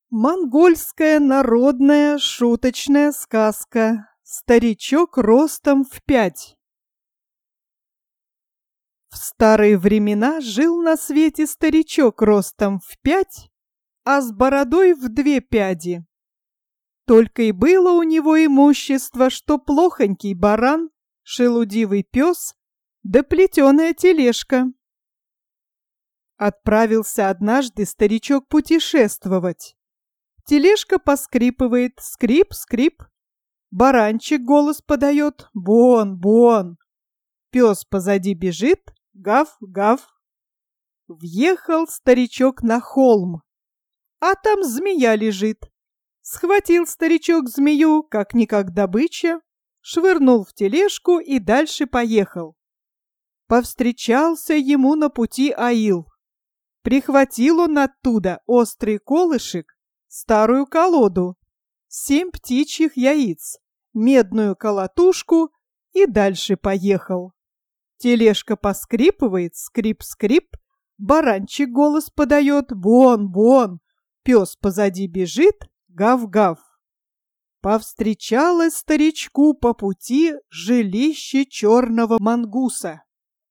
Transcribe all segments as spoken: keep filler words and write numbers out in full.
Монгольская народная шуточная сказка «Старичок ростом в пять». В старые времена жил на свете старичок ростом в пять, а с бородой в две пяди. Только и было у него имущество, что плохонький баран, шелудивый пес да плетеная тележка. Отправился однажды старичок путешествовать. Тележка поскрипывает, скрип-скрип. Баранчик голос подает, бон-бон. Пес позади бежит, гав-гав. Въехал старичок на холм, а там змея лежит. Схватил старичок змею, как никак добыча, швырнул в тележку и дальше поехал. Повстречался ему на пути аил. Прихватил он оттуда острый колышек, старую колоду, семь птичьих яиц, медную колотушку и дальше поехал. Тележка поскрипывает, скрип-скрип, баранчик голос подает, бон-бон, пес позади бежит, гав-гав. Повстречалось старичку по пути жилище черного мангуса.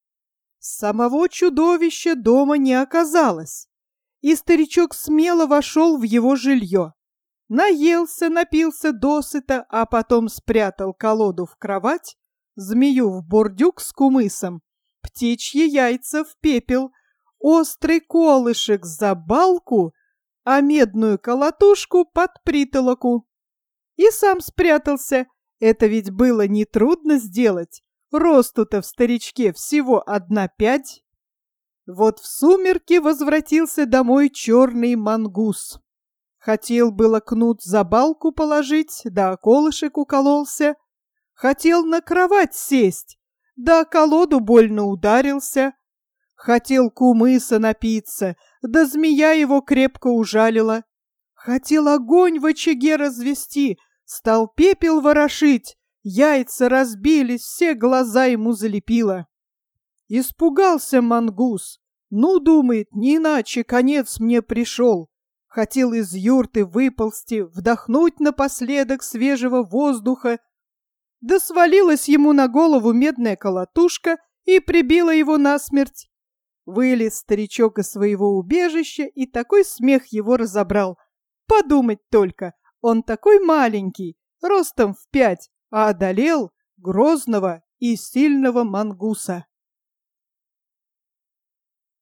Самого чудовища дома не оказалось, и старичок смело вошел в его жилье. Наелся, напился досыта, а потом спрятал колоду в кровать, змею в бурдюк с кумысом, птичьи яйца в пепел, острый колышек за балку, а медную колотушку под притолоку. И сам спрятался. Это ведь было нетрудно сделать. Росту-то в старичке всего одна пядь. Вот в сумерки возвратился домой черный мангус. Хотел было кнут за балку положить, да колышек укололся. Хотел на кровать сесть, да колоду больно ударился. Хотел кумыса напиться, да змея его крепко ужалила. Хотел огонь в очаге развести, стал пепел ворошить. Яйца разбились, все глаза ему залепило. Испугался мангус. Ну, думает, не иначе конец мне пришел. Хотел из юрты выползти, вдохнуть напоследок свежего воздуха. Да свалилась ему на голову медная колотушка и прибила его насмерть. Вылез старичок из своего убежища, и такой смех его разобрал. Подумать только, он такой маленький, ростом в пять, а одолел грозного и сильного мангуса.